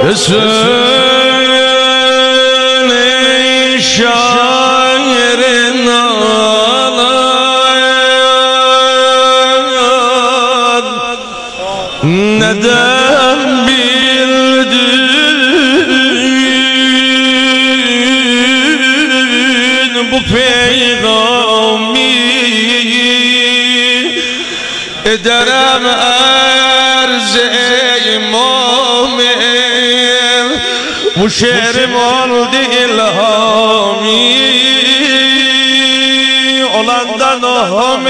Söyle şairin ağlayan neden bildin bu peygami ederim erz ey mu'min bu şehrim oldu ilhami olandan ohum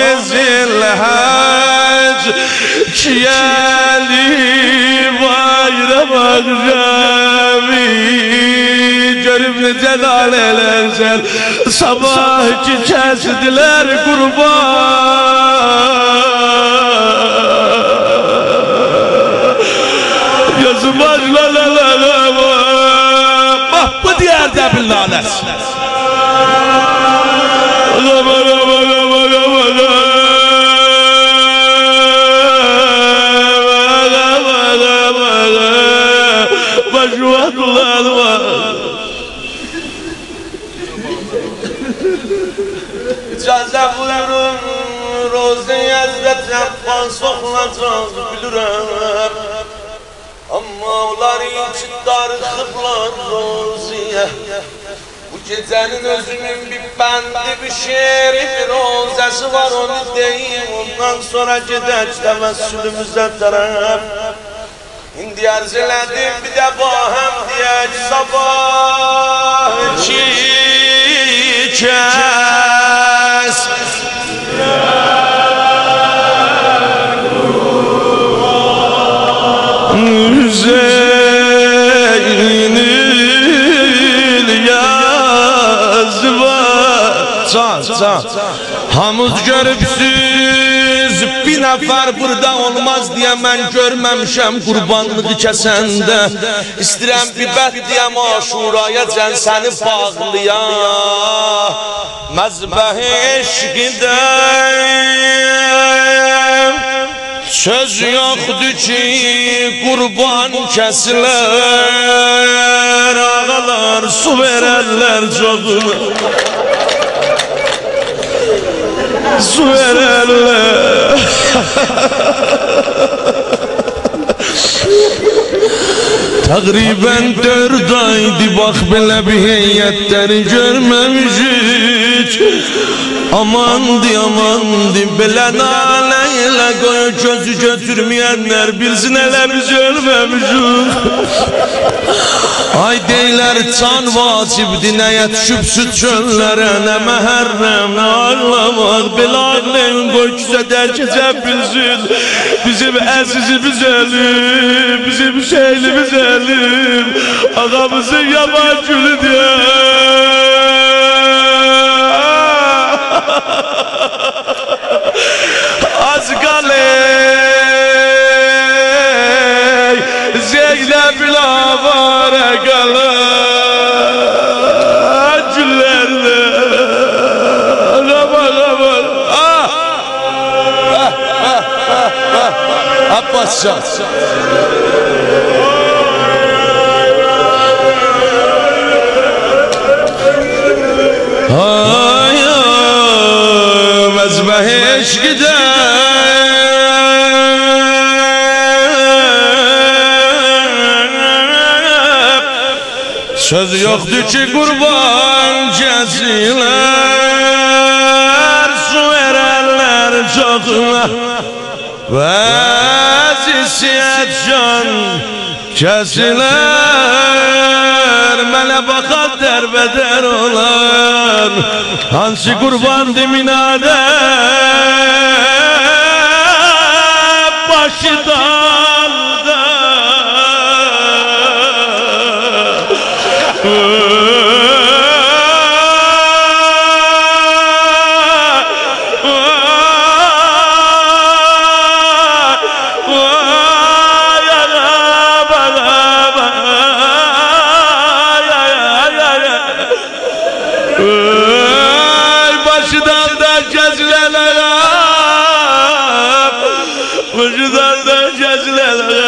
zilhac kiyeli bayram akşami görüp celal elersen sabahki kestiler kurban yazı başlalalama bak bu diyerde billalet İcazə buyurun Rozi Həzrət Abbas oxunacaq bilirəm amma onlar için darıxıblar Roziyə bu gecənin özünün bir bəndi bir şeiri bir rozəsi var onu deyim ondan sonra gedək təvəssülümüzə tərəf İndi arz elədim bir də bahəm deyək sabah iki kəs Hüseyn'in yazva hamuz görübsüz bir nəfər burada olmaz diye mən görməmişəm qurbanlığı kəsəndə İstirəm bir bət diyəm aşuraya cən səni bağlıya məzbəh-i eşqidəm söz yoxdur ki qurban kəsilər ağalar su verərlər çoxuna su verərlər Təqribən 4 aydı bax belə bir heyətləri görməmişik Amandı belə nalə ilə qoyu gözü götürməyənlər bilsin elə biz ölməmişik Ay deylər can vacibdir nəyə düşüb süt çöllərə nə məhərrəm nə ağlamaq belə ağlayın qoy küsədə keçə bilsin bizim əzizimiz ölüm bizim şeylimiz ölüm ağamızın yaman gülü diye az qaley Zeynəb-ül avara qalan güllərlə qabar Abbascan məzbəh eşqidəm söz yoxdur ki qurban kəsilər su verərlər çoxuna vəzisiyyət can kəsilər mənə baxan dərbədər olan hansı qurbandı minədə başı dalda Başıdan da ceziler